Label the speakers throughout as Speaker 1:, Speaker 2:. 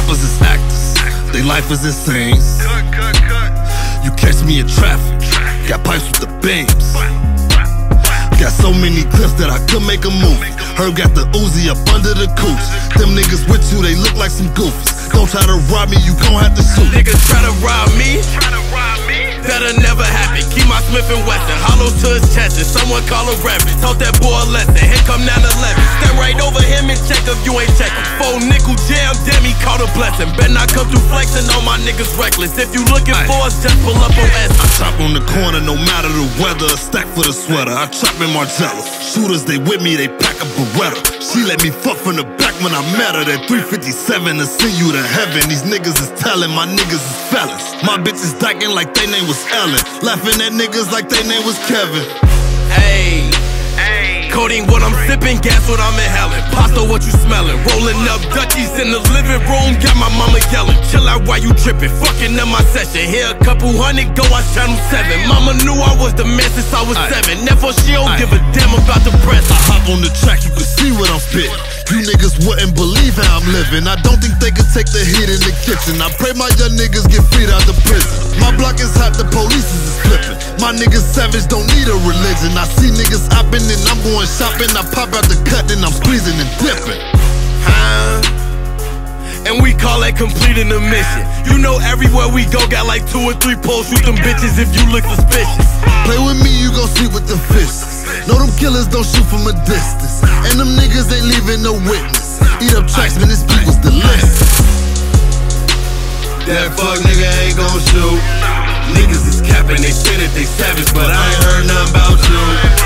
Speaker 1: rappers is actors, they life is insane. You catch me in traffic, got pipes with the beams. Got so many clips that I could make a movie. Herb got the Uzi up under the cooch. Them niggas with you, they look like some goofies. Don't try to rob me, you gon' have to shoot.
Speaker 2: Niggas try to rob me, that'll never happen. Keep my Smith & Wesson hollow to his chest, and someone call a reverend. Taught that boy a lesson, here come 9/11. Stand right over him and check if you ain't checking. 4 nickel jam, damn he caught a blessing. Bet not come through flexing, all my niggas reckless. If you looking for us, just pull up on S.
Speaker 1: I chop on the corner no matter the weather. A stack for the sweater, I chop in Margiela. Shooters, they with me, they pack a Beretta. She let me fuck from the back when I met her. That 357 to send you to heaven. These niggas is telling, my niggas is fellas. My bitch is dyking like they name was Ellen. Laughing at niggas like they name was Kevin.
Speaker 2: Hey, codeine what I'm sipping, gas what I'm inhaling. Pasta what you smelling, rolling up Dutchies in the living room. Got my mama yelling, chill out while you tripping. Fucking in my session, here a couple hundred, go out channel 7. Mama knew I was the man since I was 7. Therefore she don't give a damn about the press.
Speaker 1: I hop on the track, you can see what I'm spitting. You niggas wouldn't believe how I'm living. I don't think they could take the heat in the kitchen. I pray my young niggas get freed out the prison. My block is hot, the police is flipping. My niggas savage, don't need a religion. I see niggas hopping and I'm going shopping. I pop out the cut and I'm squeezing and dipping.
Speaker 2: And we call that completing the mission. You know everywhere we go got like 2 or 3 poles. Shoot them bitches if you look suspicious.
Speaker 1: Play with me, you gon' see with the fists. Know them killers don't shoot from a distance. And them niggas ain't leaving no witness. Eat up tracks, man, this beat was delicious.
Speaker 2: That fuck nigga ain't gon' shoot. Niggas is capping, they say that they savage, but I ain't heard nothing about you.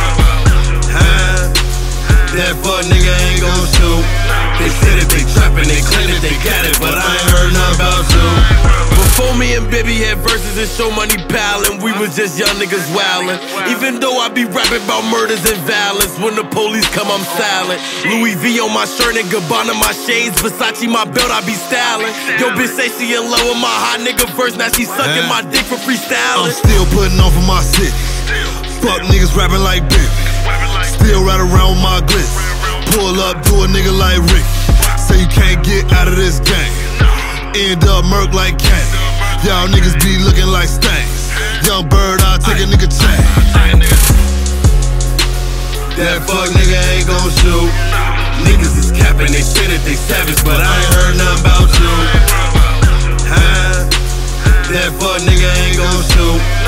Speaker 2: That fuck nigga ain't gon' shoot. They say that they trapping, they claim that they got it, but I ain't heard nothing about you. Before me and Bibby had verses and Show Money pallin', we was just young niggas wildin'. Even though I be rapping about murders and violence, when the police come I'm silent. Louis V on my shirt and Gabbana my shades, Versace my belt I be stylin'. Yo bitch say she in love with my hot nigga verse, now she sucking my dick for freestylin'.
Speaker 1: I'm still putting on for my city. Fuck niggas rapping like Bibby. Still ride around with my glitz. Pull up, do a nigga like Rick. Say you can't get out of this game. End up murk like Kane. Y'all niggas be looking like stanks. Young bird, I'll take a nigga chain.
Speaker 2: That fuck nigga ain't gon' shoot. Niggas is capping, they say that they savage, but I ain't heard nothing about you. That fuck nigga ain't gon' shoot.